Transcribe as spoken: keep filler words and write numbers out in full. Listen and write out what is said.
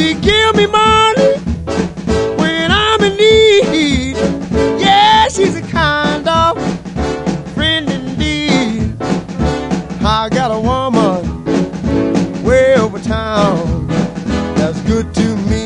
She give me money when I'm in need. Yeah, she's a kind of friend indeed. I got a woman way over town that's good to me.